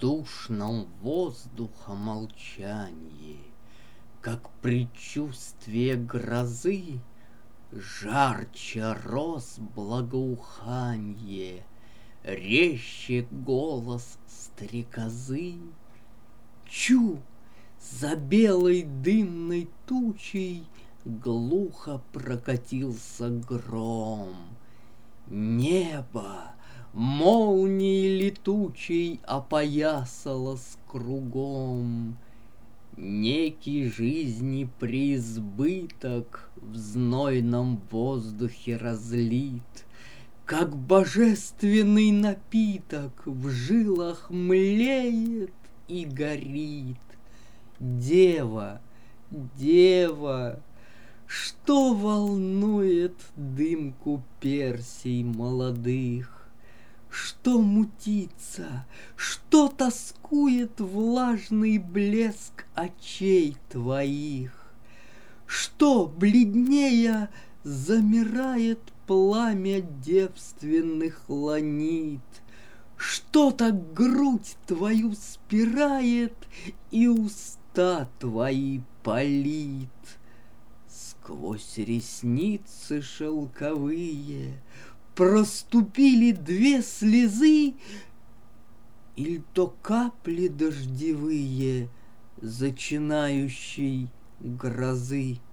душном воздуха молчанье, как предчувствие грозы, жарче роз благоуханье, резче голос стрекозы. Чу! За белой дымной тучей глухо прокатился гром. Небо молнией летучей опоясалось кругом. Некий жизни преизбыток в знойном воздухе разлит, как божественный напиток в жилах млеет и горит. Дева, дева, что волнует дымку персей молодых? Что мутится, что тоскует влажный блеск очей твоих? Что, бледнея, замирает пламя девственных ланит? Что так грудь твою спирает и уста твои палит? Сквозь ресницы шелковые проступили две слезы, иль то капли дождевые зачинающей грозы.